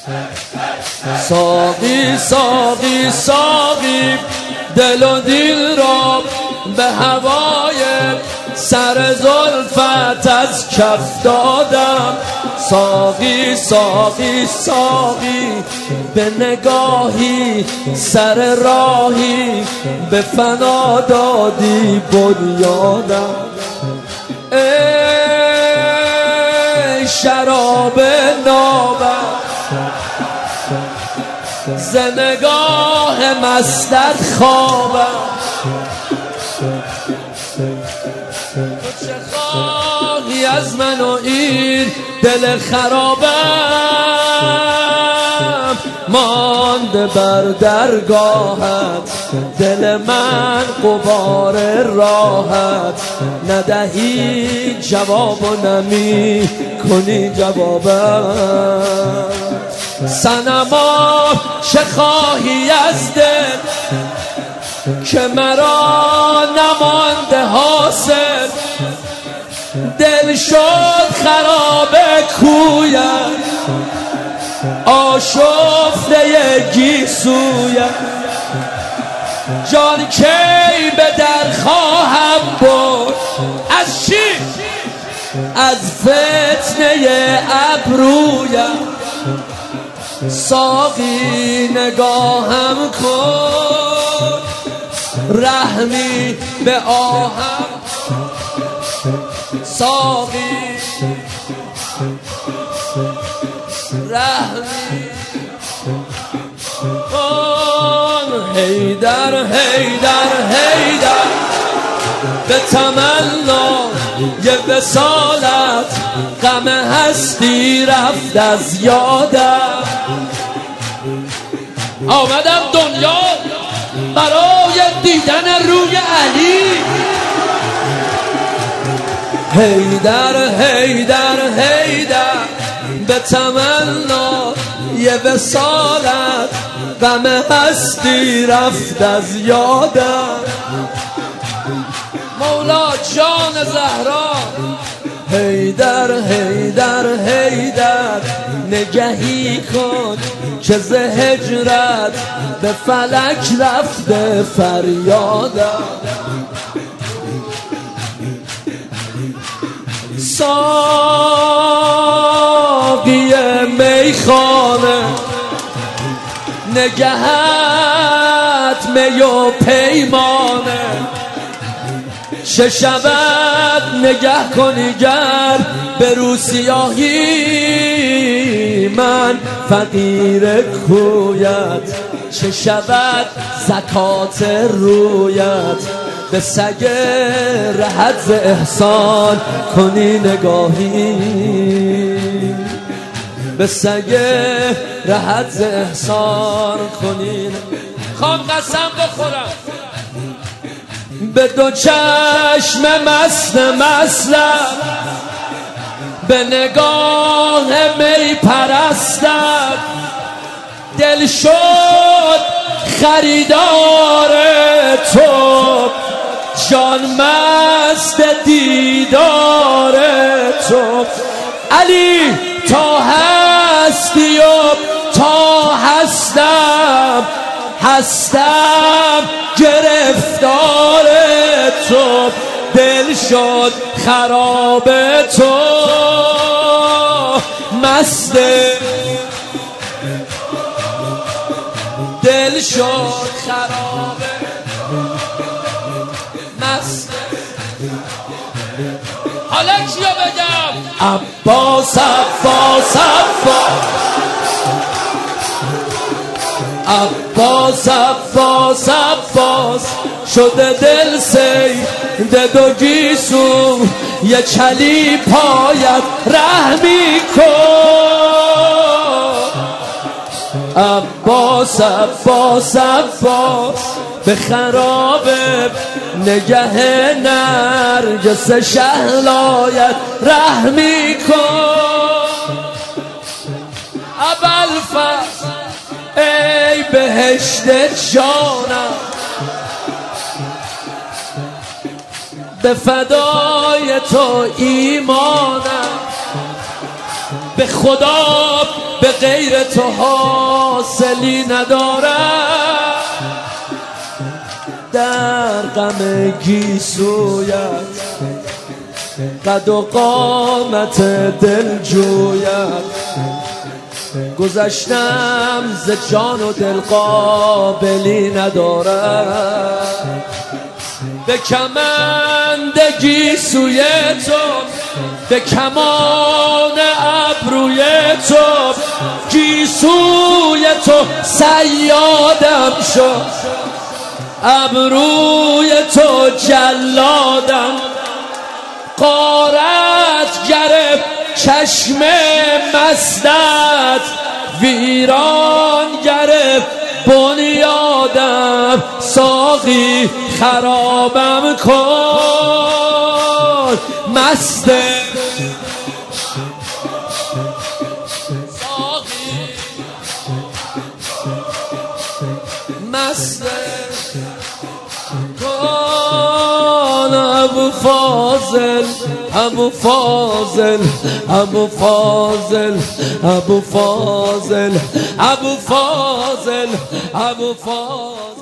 ساقی ساقی ساقی دل و دیل را به هوای سر زلفت از کف دادم. ساقی ساقی ساقی به نگاهی سر راهی به فنا دادی بنیادم. ای شراب نابم ز نگاه مستت خوابم. تو چه خواهی از من و این دل خرابم؟ مانده بر درگاهت دل من غبار راحت. ندهی جواب و نمی کنی جوابم. صنما چه خواهی از دل که مرا نمانده حاصل؟ دل شد خراب کویم آشفته گیسویم. جان کی به در خواهم برد از چی؟ از فتنه ابرویم. ساقی نگاهم کن رحمی به آهم. ساقی رحمی کن. حیدر حیدر حیدر به تمنا یه وصالت غم هستی رفت از یادم. آمدم دنیا برای دیدن روی علی. حیدر حیدر حیدر به تمنا یه وصالت غم هستی رفت از یادم. مولا جان زهرا حیدر حیدر حیدر نگهی کن که ز هجرت به فلک رفته فریادم. ساقی میخانه نگهت می و پیمانه. چه شود نگه کنی گر به رو سیاهی من فقیر کویت؟ چه شود زکات رویت به سگ رهت ز احسان کنی نگاهی؟ به سگ رهت ز احسان کنی. خوام قسم بخورم به دو چشم مست مستم به نگاه می پرستم. دل شد خریدار تو جان مست دیدار تو. علی تا هستی و تا هستم هستم گرفتار تو. دل شد خراب تو مست دل شد خراب مست. حالا چیا بگم؟ عباس عباس عباس عباس عباس عباس شده دل سید دو گیسو یه چلی پایت رحمی کن. عباس عباس عباس به خراب نگه نرگس شهلایت رحمی کن. ابوالفضل ای بهشت جانم به فدای تو ایمانم. به خدا به غیر تو حاصلی ندارم، در غم گیسویت قد و قامت دل جویت، گذشتم ز جان و دل قابلی ندارم، به کمند گیسوی تو به کمان ابروی تو، گیسوی تو صیادم شد، ابروی تو جلادم، غارت گرفت چشم مستت، ویران گرفت بنیادم، ساقی خرابم کن مسته، ساقی مسته کن، ابو فاضل ابو فاضل ابو فاضل ابو فاضل ابو فاضل ابو فاضل.